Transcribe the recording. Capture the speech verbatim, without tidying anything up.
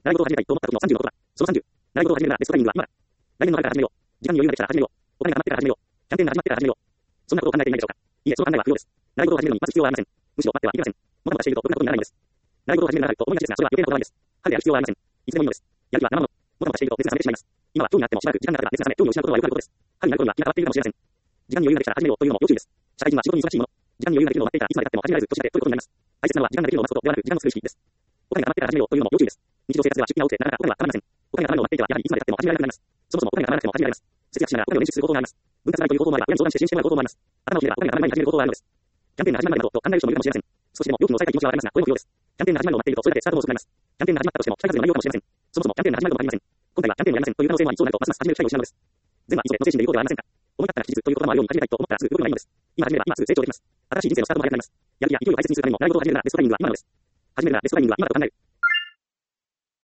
習い事を始めたいと思った時のさんじゅうのことだ。そのさんじゅう。習い事を始めるならベストタイミングは今だ。来年の春から始めよう。時間に余裕ができたら始めよう。お金が余ってから始めよう。キャンペーンが始まってから始めよう。そんなことを考えていないでしょうか。いいえ、その考えは不要です。習い事を始めるのに待つ必要はありません。むしろ待ってはいけません。もたもたしているとろくなことにならないのです。習い事を始めるならと思いがちですが、それは余計なこだわりです。春でやる必要はありません。いつでもいいのです。やる気は生もの。もたもたしていると熱が冷めてしまいます。今は興味があってもしばらく時間が経てば熱が冷め、興味を失うことはよくあることです。春になる頃には気が変わっているかもしれません。時間に余裕ができたら始めようというのも要注意です。社会人は仕事に忙しいもの。時間に余裕ができるのを待っていたらいつまで経っても始められずとしまってということになります。大切なのは時間ができるのを待つことではなく、時間を作る意識です。お金が余ってから始めようというのも要注意です。日常生活では出費が多くてなかなかお金はたまりません。お金がたまるのを待っていてはやはりいつまで経っても始められなくなります。そもそもお金がたまらなくても始められます。節約しながらお金を捻出する方法があります。分割払いという方法もあれば親に相談して支援してもらう方法もあります。頭をひねればお金がたまる前に始める方法はあるのです。キャンペーンが始まるまでなどと考える人もいるかもしれません。少しでも料金を抑えたい気持ちはありますが、これも不要です。キャンペーンが始まるのを待っているとそれだけスタートを遅くなります。キャンペーンが始まったとしても期待外れの内容かもしれません。そもそもキャンペーンが始まるのもありません。今回はキャンペーンをやりませんという可能性もあり、そうなるとますます始める機会を失うのです。全は急げの精神でいることではありませんか。思い立ったら期日という言葉もあるように始めたいと思ったらすぐ動けばいいのです。今始めれば今すぐ成長できます。新しい人生のスタートも早くなります。やる気や勢いを大切にするためにも習い事を始めるならベストタイミングは今なのです。始めるならベストタイミングは今だと考える。